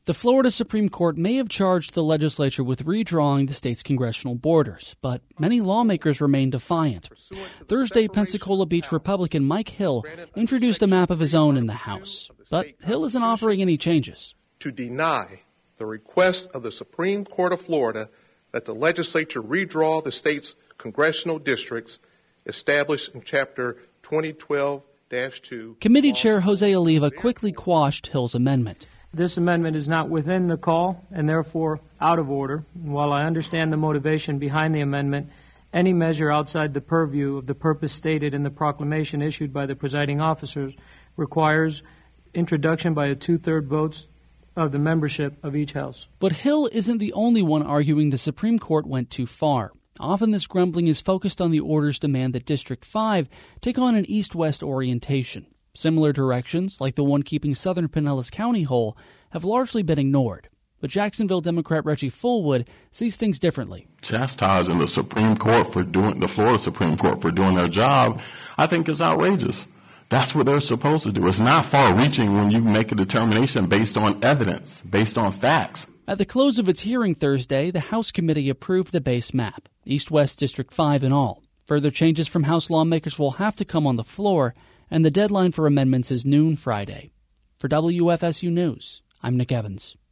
The Florida Supreme Court may have charged the legislature with redrawing the state's congressional borders, but many lawmakers remain defiant. Thursday, Pensacola Beach Republican Mike Hill introduced a map of his own in the House. But Hill isn't offering any changes. To deny the request of the Supreme Court of Florida that the legislature redraw the state's congressional districts established in Chapter 2012-2. Committee Chair Jose Oliva quickly quashed Hill's amendment. This amendment is not within the call and therefore out of order. While I understand the motivation behind the amendment, any measure outside the purview of the purpose stated in the proclamation issued by the presiding officers requires introduction by a two-thirds votes of the membership of each house. But Hill isn't the only one arguing the Supreme Court went too far. Often this grumbling is focused on the order's demand that District 5 take on an east-west orientation. Similar directions, like the one keeping southern Pinellas County whole, have largely been ignored. But Jacksonville Democrat Reggie Fullwood sees things differently. Chastising the Supreme Court the Florida Supreme Court for doing their job, I think is outrageous. That's what they're supposed to do. It's not far-reaching when you make a determination based on evidence, based on facts. At the close of its hearing Thursday, the House committee approved the base map, East-West District 5 and all. Further changes from House lawmakers will have to come on the floor, and the deadline for amendments is noon Friday. For WFSU News, I'm Nick Evans.